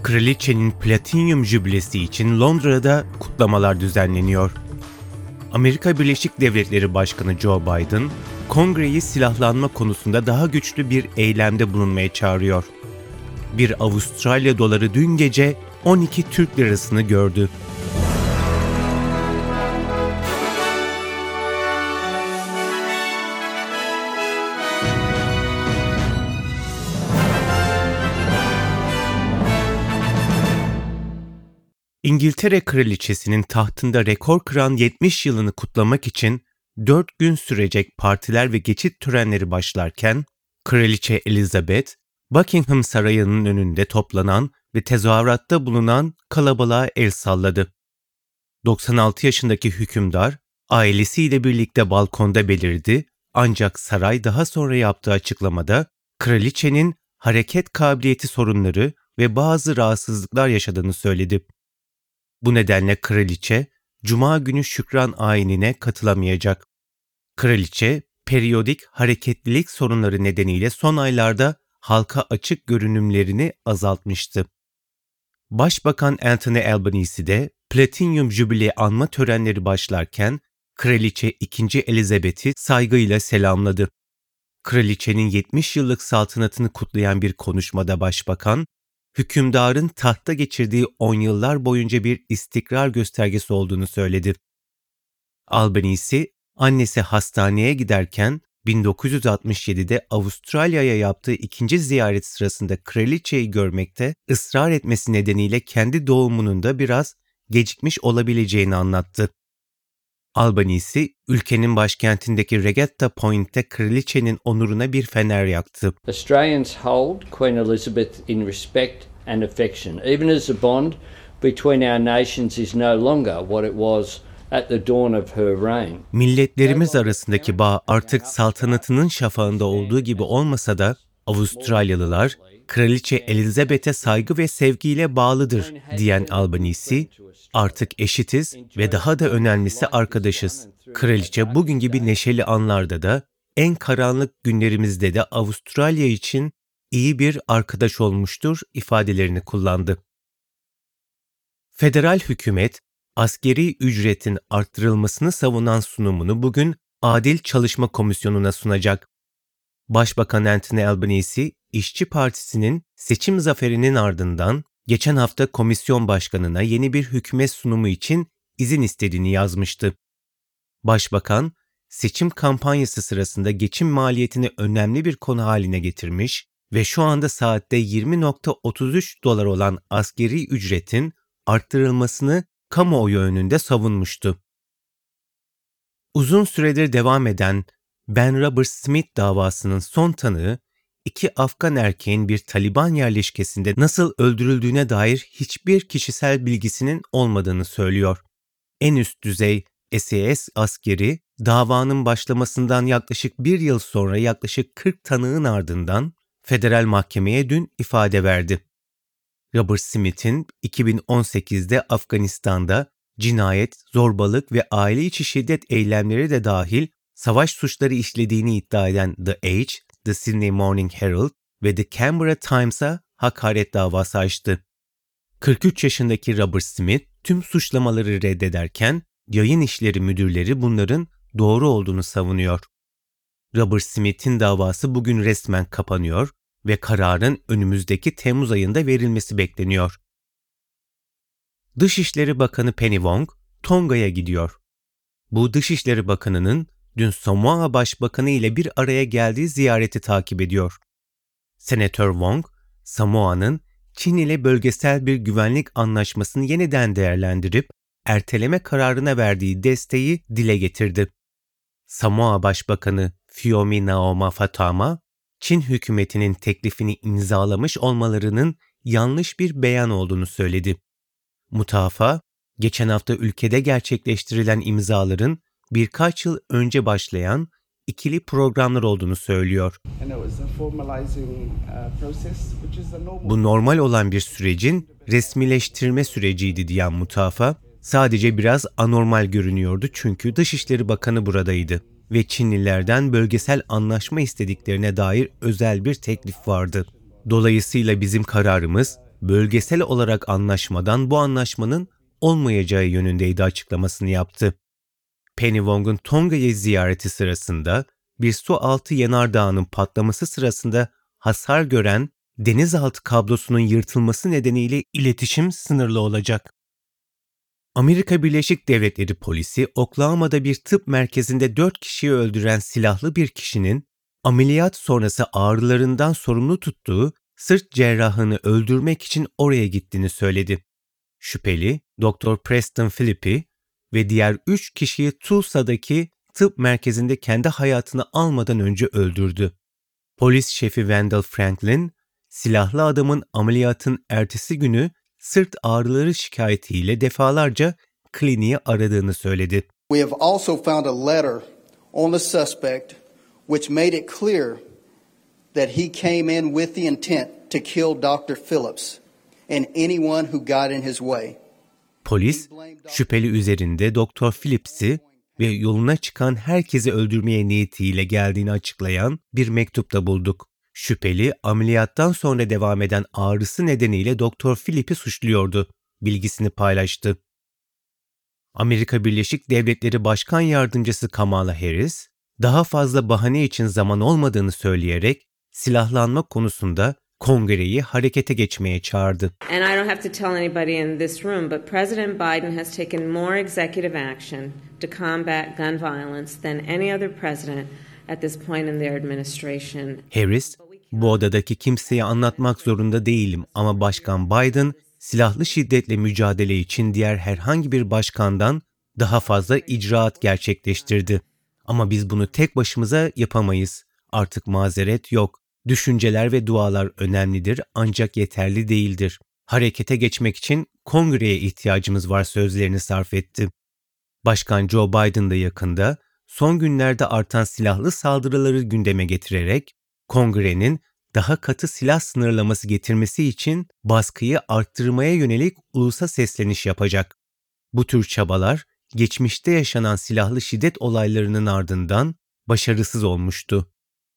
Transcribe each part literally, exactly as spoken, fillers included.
Kraliçenin platinyum jübilesi için Londra'da kutlamalar düzenleniyor. Amerika Birleşik Devletleri Başkanı Joe Biden, Kongre'yi silahlanma konusunda daha güçlü bir eylemde bulunmaya çağırıyor. Bir Avustralya doları dün gece on iki Türk lirasını gördü. İngiltere Kraliçesi'nin tahtında rekor kıran yetmiş yılını kutlamak için dört gün sürecek partiler ve geçit törenleri başlarken, Kraliçe Elizabeth, Buckingham Sarayı'nın önünde toplanan ve tezahüratta bulunan kalabalığa el salladı. doksan altı yaşındaki hükümdar, ailesiyle birlikte balkonda belirdi, ancak saray daha sonra yaptığı açıklamada, kraliçenin hareket kabiliyeti sorunları ve bazı rahatsızlıklar yaşadığını söyledi. Bu nedenle kraliçe, Cuma günü şükran ayinine katılamayacak. Kraliçe, periyodik hareketlilik sorunları nedeniyle son aylarda halka açık görünümlerini azaltmıştı. Başbakan Anthony Albanese de Platinyum Jubile anma törenleri başlarken Kraliçe ikinci. Elizabeth'i saygıyla selamladı. Kraliçenin yetmiş yıllık saltanatını kutlayan bir konuşmada başbakan, hükümdarın tahta geçirdiği on yıllar boyunca bir istikrar göstergesi olduğunu söyledi. Albanese, annesi hastaneye giderken bin dokuz yüz altmış yedide Avustralya'ya yaptığı ikinci ziyaret sırasında kraliçeyi görmekte ısrar etmesi nedeniyle kendi doğumunun da biraz gecikmiş olabileceğini anlattı. Albanese, ülkenin başkentindeki Regatta Point'te kraliçenin onuruna bir fener yaktı. Australians hold Queen Elizabeth in respect and affection, even as the bond between our nations is no longer what it was at the dawn of her reign. Milletlerimiz arasındaki bağ artık saltanatının şafağında olduğu gibi olmasa da Avustralyalılar Kraliçe Elizabeth'e saygı ve sevgiyle bağlıdır diyen Albanese, artık eşitiz ve daha da önemlisi arkadaşız. Kraliçe bugün gibi neşeli anlarda da en karanlık günlerimizde de Avustralya için iyi bir arkadaş olmuştur ifadelerini kullandı. Federal hükümet, askeri ücretin arttırılmasını savunan sunumunu bugün Adil Çalışma Komisyonu'na sunacak. Başbakan Anthony Albanese, İşçi Partisi'nin seçim zaferinin ardından geçen hafta komisyon başkanına yeni bir hükümet sunumu için izin istediğini yazmıştı. Başbakan, seçim kampanyası sırasında geçim maliyetini önemli bir konu haline getirmiş ve şu anda saatte yirmi virgül otuz üç dolar olan askeri ücretin arttırılmasını kamuoyu önünde savunmuştu. Uzun süredir devam eden Ben Robert Smith davasının son tanığı, iki Afgan erkeğin bir Taliban yerleşkesinde nasıl öldürüldüğüne dair hiçbir kişisel bilgisinin olmadığını söylüyor. En üst düzey S A S askeri, davanın başlamasından yaklaşık bir yıl sonra yaklaşık kırk tanığın ardından federal mahkemeye dün ifade verdi. Robert Smith'in iki bin on sekizde Afganistan'da cinayet, zorbalık ve aile içi şiddet eylemleri de dahil savaş suçları işlediğini iddia eden The Age, The Sydney Morning Herald ve The Canberra Times'a hakaret davası açtı. kırk üç yaşındaki Robert Smith tüm suçlamaları reddederken yayın işleri müdürleri bunların doğru olduğunu savunuyor. Robert Smith'in davası bugün resmen kapanıyor ve kararın önümüzdeki Temmuz ayında verilmesi bekleniyor. Dışişleri Bakanı Penny Wong, Tonga'ya gidiyor. Bu Dışişleri Bakanı'nın dün Samoa Başbakanı ile bir araya geldiği ziyareti takip ediyor. Senatör Wong, Samoa'nın Çin ile bölgesel bir güvenlik anlaşmasını yeniden değerlendirip erteleme kararına verdiği desteği dile getirdi. Samoa Başbakanı Phiomi Naoma Fatama, Çin hükümetinin teklifini imzalamış olmalarının yanlış bir beyan olduğunu söyledi. Muttafa, geçen hafta ülkede gerçekleştirilen imzaların birkaç yıl önce başlayan ikili programlar olduğunu söylüyor. Bu normal olan bir sürecin resmileştirme süreciydi diyen Muttafa, sadece biraz anormal görünüyordu çünkü Dışişleri Bakanı buradaydı ve Çinlilerden bölgesel anlaşma istediklerine dair özel bir teklif vardı. Dolayısıyla bizim kararımız bölgesel olarak anlaşmadan bu anlaşmanın olmayacağı yönündeydi açıklamasını yaptı. Penny Wong'un Tonga'yı ziyareti sırasında bir su altı yanardağının patlaması sırasında hasar gören denizaltı kablosunun yırtılması nedeniyle iletişim sınırlı olacak. Amerika Birleşik Devletleri polisi Oklahoma'da bir tıp merkezinde dört kişiyi öldüren silahlı bir kişinin ameliyat sonrası ağrılarından sorumlu tuttuğu sırt cerrahını öldürmek için oraya gittiğini söyledi. Şüpheli, doktor Preston Philippi ve diğer üç kişiyi Tulsa'daki tıp merkezinde kendi hayatını almadan önce öldürdü. Polis şefi Wendell Franklin, silahlı adamın ameliyatın ertesi günü sırt ağrıları şikayetiyle defalarca kliniği aradığını söyledi. We have also found a letter on the suspect which made it clear that he came in with the intent to kill doktor Phillips and anyone who got in his way. Polis, şüpheli üzerinde doktor Phillips'i ve yoluna çıkan herkesi öldürmeye niyetiyle geldiğini açıklayan bir mektupta bulduk. Şüpheli, ameliyattan sonra devam eden ağrısı nedeniyle doktor Phillips'i suçluyordu, bilgisini paylaştı. Amerika Birleşik Devletleri Başkan Yardımcısı Kamala Harris, daha fazla bahane için zaman olmadığını söyleyerek silahlanma konusunda Kongre'yi harekete geçmeye çağırdı. And I don't have to tell anybody in this room, but President Biden has taken more executive action to combat gun violence than any other president at this point in their administration. Harris, bu odadaki kimseye anlatmak zorunda değilim ama Başkan Biden, silahlı şiddetle mücadele için diğer herhangi bir başkandan daha fazla icraat gerçekleştirdi. Ama biz bunu tek başımıza yapamayız. Artık mazeret yok. Düşünceler ve dualar önemlidir ancak yeterli değildir. Harekete geçmek için Kongre'ye ihtiyacımız var sözlerini sarf etti. Başkan Joe Biden da yakında son günlerde artan silahlı saldırıları gündeme getirerek Kongre'nin daha katı silah sınırlaması getirmesi için baskıyı arttırmaya yönelik ulusa sesleniş yapacak. Bu tür çabalar geçmişte yaşanan silahlı şiddet olaylarının ardından başarısız olmuştu.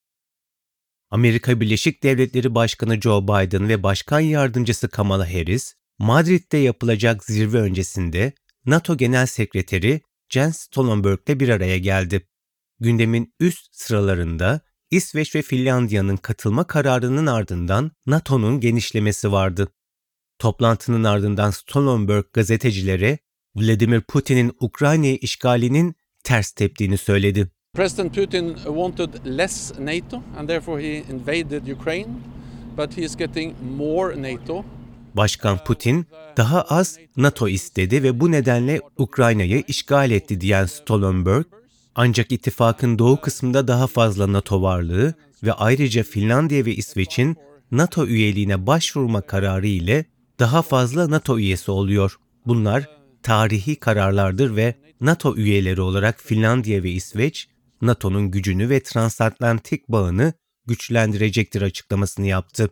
Amerika Birleşik Devletleri Başkanı Joe Biden ve Başkan Yardımcısı Kamala Harris, Madrid'de yapılacak zirve öncesinde NATO Genel Sekreteri Jens Stoltenberg'le bir araya geldi. Gündemin üst sıralarında İsveç ve Finlandiya'nın katılma kararının ardından NATO'nun genişlemesi vardı. Toplantının ardından Stoltenberg gazetecilere Vladimir Putin'in Ukrayna'yı işgalinin ters teptiğini söyledi. President Putin wanted less NATO and therefore he invaded Ukraine, but he is getting more NATO. Başkan Putin daha az NATO istedi ve bu nedenle Ukrayna'yı işgal etti diyen Stoltenberg, ancak ittifakın doğu kısmında daha fazla NATO varlığı ve ayrıca Finlandiya ve İsveç'in NATO üyeliğine başvurma kararı ile daha fazla NATO üyesi oluyor. Bunlar tarihi kararlardır ve NATO üyeleri olarak Finlandiya ve İsveç, NATO'nun gücünü ve transatlantik bağını güçlendirecektir açıklamasını yaptı.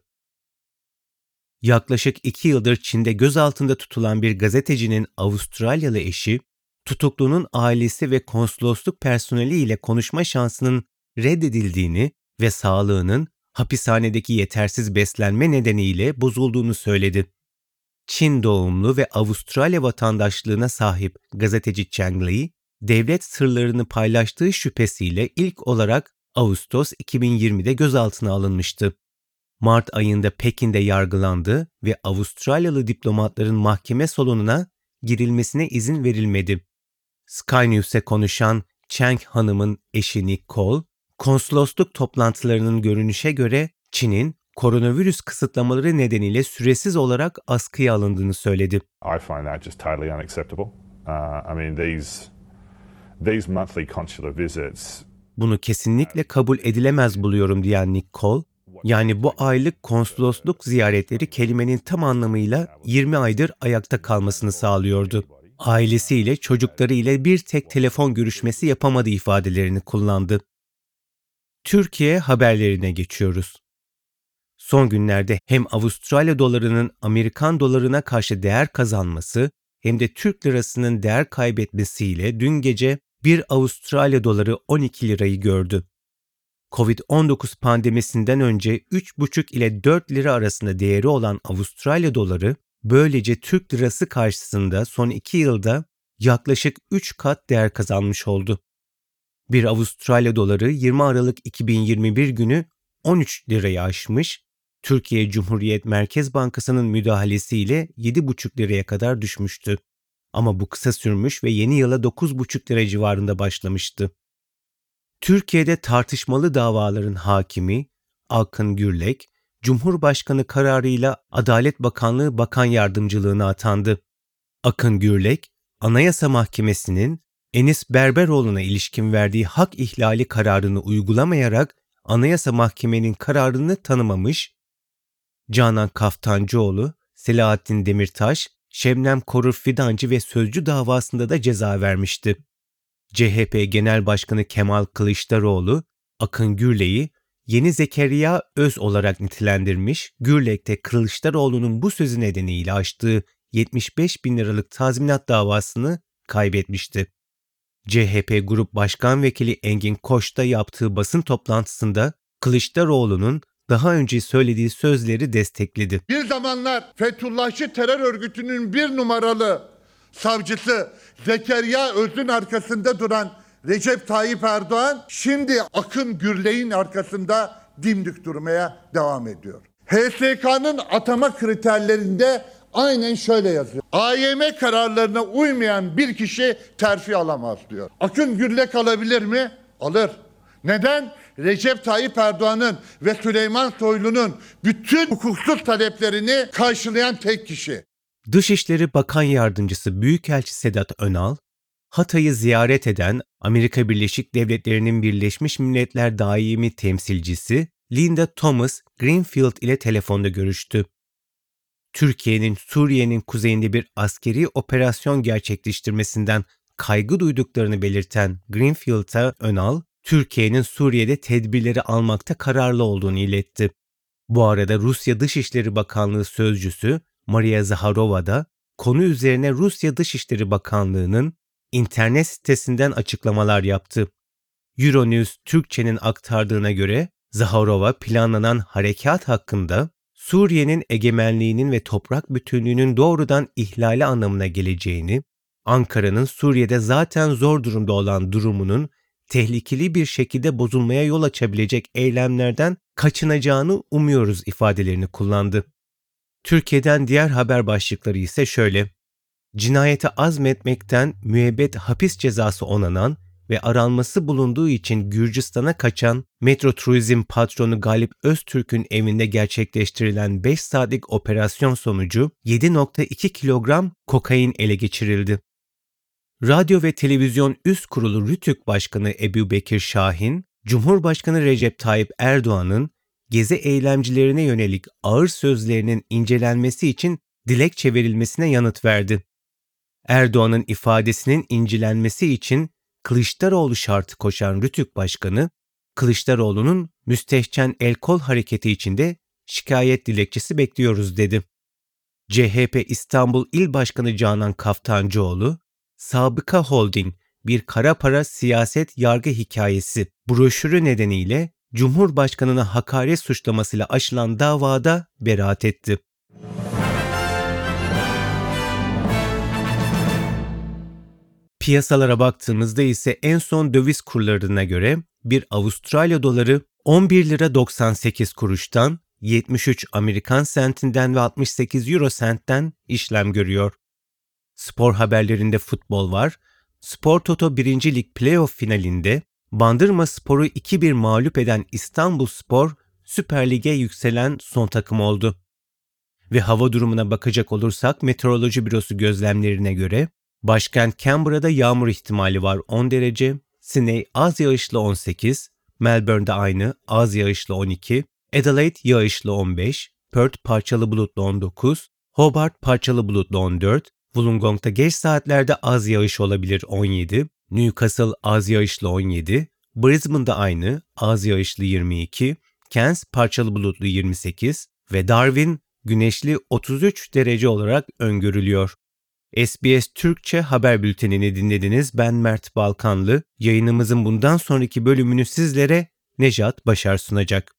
Yaklaşık iki yıldır Çin'de gözaltında tutulan bir gazetecinin Avustralyalı eşi, tutuklunun ailesi ve konsolosluk personeli ile konuşma şansının reddedildiğini ve sağlığının hapishanedeki yetersiz beslenme nedeniyle bozulduğunu söyledi. Çin doğumlu ve Avustralya vatandaşlığına sahip gazeteci Cheng Li, devlet sırlarını paylaştığı şüphesiyle ilk olarak Ağustos iki bin yirmide gözaltına alınmıştı. Mart ayında Pekin'de yargılandı ve Avustralyalı diplomatların mahkeme salonuna girilmesine izin verilmedi. Sky News'e konuşan Cheng Hanım'ın eşi Nick Cole, konsolosluk toplantılarının görünüşe göre Çin'in koronavirüs kısıtlamaları nedeniyle süresiz olarak askıya alındığını söyledi. I find that just totally unacceptable. Uh, I mean these these monthly consular visits. Bunu kesinlikle kabul edilemez buluyorum diyen Nick Cole, yani bu aylık konsolosluk ziyaretleri kelimenin tam anlamıyla yirmi aydır ayakta kalmasını sağlıyordu. Ailesiyle, çocuklarıyla bir tek telefon görüşmesi yapamadığı ifadelerini kullandı. Türkiye haberlerine geçiyoruz. Son günlerde hem Avustralya dolarının Amerikan dolarına karşı değer kazanması hem de Türk lirasının değer kaybetmesiyle dün gece bir Avustralya doları on iki lirayı gördü. kovid on dokuz pandemisinden önce üç buçuk ile dört lira arasında değeri olan Avustralya doları, böylece Türk lirası karşısında son iki yılda yaklaşık üç kat değer kazanmış oldu. Bir Avustralya doları yirmi Aralık iki bin yirmi bir günü on üç lirayı aşmış, Türkiye Cumhuriyet Merkez Bankası'nın müdahalesiyle yedi buçuk liraya kadar düşmüştü. Ama bu kısa sürmüş ve yeni yıla dokuz buçuk lira civarında başlamıştı. Türkiye'de tartışmalı davaların hakimi Akın Gürlek, Cumhurbaşkanı kararıyla Adalet Bakanlığı Bakan Yardımcılığına atandı. Akın Gürlek, Anayasa Mahkemesi'nin Enis Berberoğlu'na ilişkin verdiği hak ihlali kararını uygulamayarak Anayasa Mahkemenin kararını tanımamış, Canan Kaftancıoğlu, Selahattin Demirtaş, Şebnem Korur Fidancı ve Sözcü davasında da ceza vermişti. C H P Genel Başkanı Kemal Kılıçdaroğlu, Akın Gürlek'i yeni Zekeriya Öz olarak nitelendirmiş, Gürlek de Kılıçdaroğlu'nun bu sözü nedeniyle açtığı yetmiş beş bin liralık tazminat davasını kaybetmişti. C H P Grup Başkan Vekili Engin Koç da yaptığı basın toplantısında Kılıçdaroğlu'nun daha önce söylediği sözleri destekledi. Bir zamanlar Fethullahçı terör örgütünün bir numaralı savcısı Zekeriya Öz'ün arkasında duran Recep Tayyip Erdoğan şimdi Akın Gürlek'in arkasında dimdik durmaya devam ediyor. H S K'nın atama kriterlerinde aynen şöyle yazıyor. A Y M kararlarına uymayan bir kişi terfi alamaz diyor. Akın Gürlek alabilir mi? Alır. Neden? Recep Tayyip Erdoğan'ın ve Süleyman Soylu'nun bütün hukuksuz taleplerini karşılayan tek kişi. Dışişleri Bakan Yardımcısı Büyükelçi Sedat Önal, Hatay'ı ziyaret eden Amerika Birleşik Devletleri'nin Birleşmiş Milletler Daimi Temsilcisi Linda Thomas Greenfield ile telefonda görüştü. Türkiye'nin Suriye'nin kuzeyinde bir askeri operasyon gerçekleştirmesinden kaygı duyduklarını belirten Greenfield'a Önal, Türkiye'nin Suriye'de tedbirleri almakta kararlı olduğunu iletti. Bu arada Rusya Dışişleri Bakanlığı Sözcüsü Maria Zaharova da konu üzerine Rusya Dışişleri Bakanlığı'nın internet sitesinden açıklamalar yaptı. Euronews Türkçe'nin aktardığına göre Zaharova planlanan harekat hakkında Suriye'nin egemenliğinin ve toprak bütünlüğünün doğrudan ihlali anlamına geleceğini, Ankara'nın Suriye'de zaten zor durumda olan durumunun tehlikeli bir şekilde bozulmaya yol açabilecek eylemlerden kaçınacağını umuyoruz ifadelerini kullandı. Türkiye'den diğer haber başlıkları ise şöyle: Cinayete azmetmekten müebbet hapis cezası onanan ve aranması bulunduğu için Gürcistan'a kaçan Metro Turizm patronu Galip Öztürk'ün evinde gerçekleştirilen beş saatlik operasyon sonucu yedi virgül iki kilogram kokain ele geçirildi. Radyo ve Televizyon Üst Kurulu RTÜK Başkanı Ebu Bekir Şahin, Cumhurbaşkanı Recep Tayyip Erdoğan'ın gezi eylemcilerine yönelik ağır sözlerinin incelenmesi için dilekçe verilmesine yanıt verdi. Erdoğan'ın ifadesinin incelenmesi için Kılıçdaroğlu şartı koşan RTÜK Başkanı, Kılıçdaroğlu'nun müstehcen el kol hareketi içinde şikayet dilekçesi bekliyoruz dedi. C H P İstanbul İl Başkanı Canan Kaftancıoğlu, Sabıka Holding bir kara para siyaset yargı hikayesi broşürü nedeniyle Cumhurbaşkanına hakaret suçlamasıyla açılan davada beraat etti. Piyasalara baktığımızda ise en son döviz kurlarına göre bir Avustralya doları on bir lira doksan sekiz kuruştan, yetmiş üç Amerikan sentinden ve altmış sekiz euro sentten işlem görüyor. Spor haberlerinde futbol var. Spor Toto birinci Lig playoff finalinde Bandırmaspor'u iki bir mağlup eden İstanbulspor Süper Lig'e yükselen son takım oldu. Ve hava durumuna bakacak olursak Meteoroloji Bürosu gözlemlerine göre başkent Canberra'da yağmur ihtimali var on derece, Sydney az yağışlı on sekiz, Melbourne'de aynı az yağışlı on iki, Adelaide yağışlı on beş, Perth parçalı bulutlu on dokuz, Hobart parçalı bulutlu on dört, Wollongong'da geç saatlerde az yağış olabilir on yedi, Newcastle az yağışlı on yedi, Brisbane'da aynı az yağışlı yirmi iki, Cairns parçalı bulutlu yirmi sekiz ve Darwin güneşli otuz üç derece olarak öngörülüyor. S B S Türkçe haber bültenini dinlediniz. Ben Mert Balkanlı. Yayınımızın bundan sonraki bölümünü sizlere Nejat Başar sunacak.